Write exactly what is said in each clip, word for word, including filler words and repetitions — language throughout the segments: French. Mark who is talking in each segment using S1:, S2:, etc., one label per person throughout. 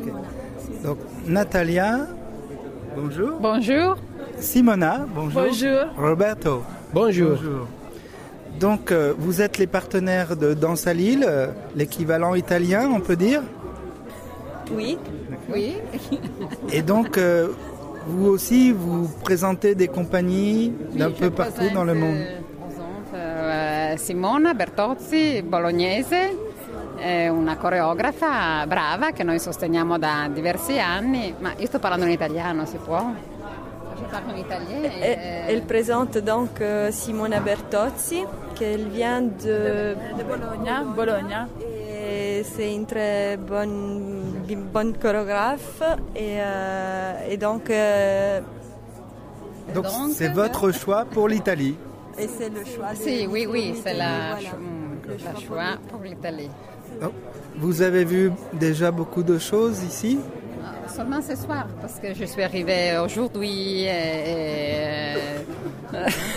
S1: Okay. Donc Natalia, bonjour.
S2: Bonjour.
S1: Simona, bonjour.
S2: Bonjour.
S1: Roberto.
S3: Bonjour.
S1: Bonjour. Donc euh, vous êtes les partenaires de Danse à Lille, euh, l'équivalent italien, on peut dire?
S2: Oui. Oui.
S1: Et donc euh, vous aussi, vous présentez des compagnies
S2: Oui,
S1: d'un peu partout
S2: présente,
S1: dans le monde.
S2: Je présente euh, Simona Bertozzi, bolognese, è una coreografa brava che noi sosteniamo da diversi anni, ma io sto parlando in italiano, si può? Je parle en italien.
S4: Elle, elle présente donc euh, Simona Bertozzi, qu'elle vient de,
S2: de Bologna. Bologna.
S4: Et c'est une très bonne, bonne chorégraphe. Et, euh, et donc, euh,
S1: Donc,
S2: donc
S1: c'est votre choix pour l'Italie.
S4: Et c'est le choix.
S2: Si, oui, oui, c'est la,
S4: voilà.
S2: le choix pour l'Italie.
S1: Donc, vous avez vu déjà beaucoup de choses ici?
S2: Seulement ce soir, parce que je suis arrivée aujourd'hui et, et,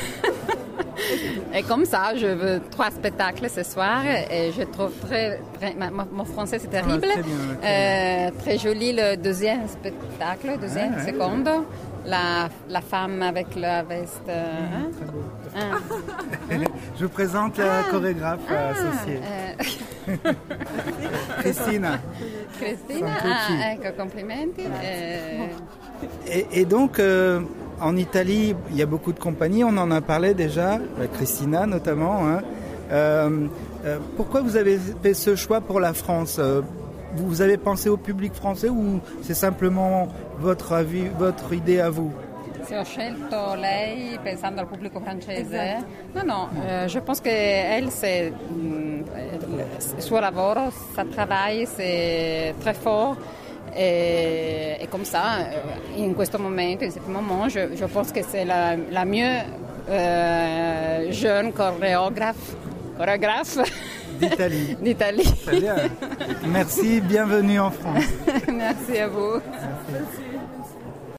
S2: et comme ça, je veux trois spectacles ce soir et je trouve très, très mon français c'est terrible,
S1: ah, très, bien, très,
S2: euh, très joli le deuxième spectacle, deuxième
S1: ah,
S2: seconde, ouais. la, la femme avec la veste. Mmh, hein?
S1: Très beau.
S2: Ah.
S1: Je vous présente la
S2: ah,
S1: chorégraphe
S2: ah,
S1: associée.
S2: Euh...
S1: Christina.
S2: Christina, ah, ecco, complimenti. Eh...
S1: Et, et donc, euh, en Italie, il y a beaucoup de compagnies, on en a parlé déjà, Christina notamment. Hein. Euh, euh, pourquoi vous avez fait ce choix pour la France? Vous avez pensé au public français ou c'est simplement votre avis, votre idée à vous?
S2: Se ho scelto lei pensando al pubblico francese, no, no, eh, je pense que elle, c'est il suo lavoro, sa travail, c'est très fort. Et, et comme ça, in questo momento, in questo moment, je, je pense que c'est la, la mieux euh, jeune chorégraphe, chorégraphe
S1: d'Italie.
S2: d'Italie.
S1: Très bien. Merci, bienvenue en France.
S2: Merci à vous.
S1: Merci.